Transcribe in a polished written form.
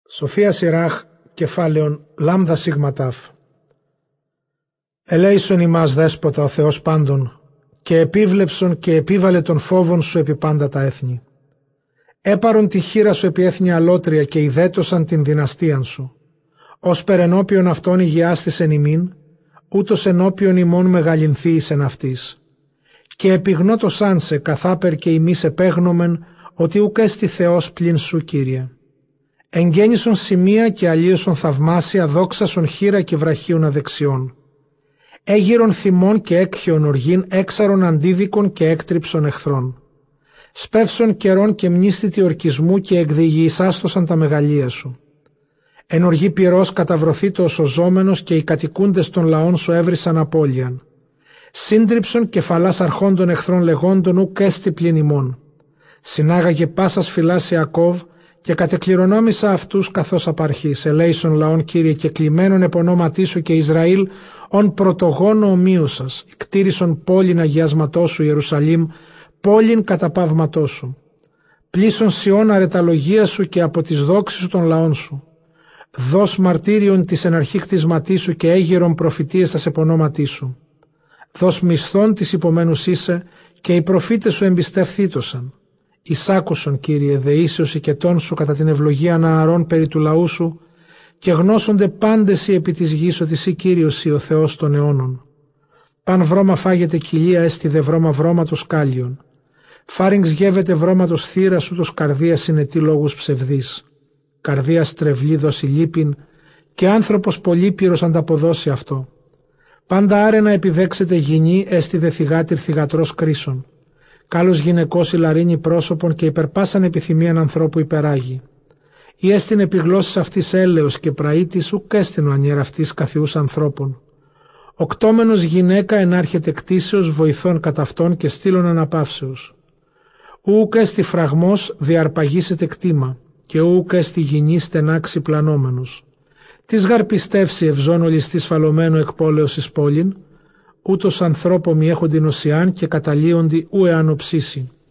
Σοφία Σιράχ, κεφάλαιον λάμδα σίγματαφ. Ελέησον ημάς δέσποτα ο Θεός πάντων, και επίβλεψον και επίβαλε τον φόβον σου επί πάντα τα έθνη. Έπαρον τη χείρα σου επί έθνη αλότρια και ιδέτωσαν την δυναστείαν σου. Ως περενόπιον αυτών υγιάστησεν ημίν, ούτως ενώπιον ημών μεγαλυνθείησεν αυτής. Και επιγνώτωσάν σε καθάπερ και ημείς επέγνωμεν, ότι ουκ έστι Θεός πλην σου, Κύριε. Εγγέννησον σημεία και αλλίωσον θαυμάσια, δόξασον χείρα και βραχίων αδεξιών. Έγειρον θυμών και έκχεων οργήν, έξαρον αντίδικων και έκτριψον εχθρών. Σπεύσον καιρών και μνήστητη ορκισμού και εκδιηγησάστοσαν τα μεγαλεία σου. Εν οργή πυρός καταβρωθήτω ο σωζόμενος και οι κατοικούντες των λαών σου έβρισαν απώλειαν. Σύντριψον κεφαλάς αρχόντων εχθρών λεγόντων ουκ έστι πλην ημών. Συνάγαγε πάσας φυλάς Ιακώβ και κατεκληρονόμησα αυτούς καθώς απαρχής. Ελέησον λαών, Κύριε, και κλειμένον επ' ονόματί σου και Ισραήλ, ον πρωτογόνο ομοίου σας. Κτήρισον πόλην αγιάσματός σου, Ιερουσαλήμ, πόλην καταπαύματός σου. Πλήσον Σιών αρεταλογία σου και από τις δόξεις σου των λαών σου. Δώσ' μαρτύριον της εναρχή κτισματί σου και έγειρον προφητείες τας επ' ονόματί σου. Δώσ' μισθόν της υπομένους είσαι και οι προφήτες σου εμπιστευθήτωσαν. Εισάκουσον, Κύριε, δεήσεως οικετών σου κατά την ευλογία Ααρών περί του λαού σου, και γνώσονται πάντες οι επί της γης ότι εσύ, Κύριος, ο Θεός των αιώνων. Παν βρώμα φάγεται κοιλία έστι δε βρώμα βρώματος κάλιον. Φάριγγς γεύεται βρώματος θύρας ούτως καρδία συνετή λόγους ψευδής. Καρδία στρεβλή δώσει λύπην και άνθρωπος πολύπυρος ανταποδώσει αυτό. Πάντα άρενα επιδέξεται γυνή έστι δε θυγάτηρ θυγατρός κρίσον. Κάλος γυναικός ηλαρίνει πρόσωπον και υπερπάσαν επιθυμίαν ανθρώπου υπεράγει. Ή έστιν επιγλώσσης αυτής έλεος και πραήτης ουκ έστιν ο ανιέρα αυτής καθιούς ανθρώπων. Οκτώμενος γυναίκα ενάρχεται κτήσεως βοηθών κατά αυτόν και στήλων αναπαύσεως. Ουκ έστι φραγμός διαρπαγήσεται κτήμα και ουκ έστι γυνή στενά ξυπλανόμενος. Τις γαρ πιστεύσει ευζών ολιστής φαλωμένο εκ πόλεως εις πόλην, ούτως ανθρώπο μη έχοντι νοσιάν και καταλύοντι ου εάν οψήσει.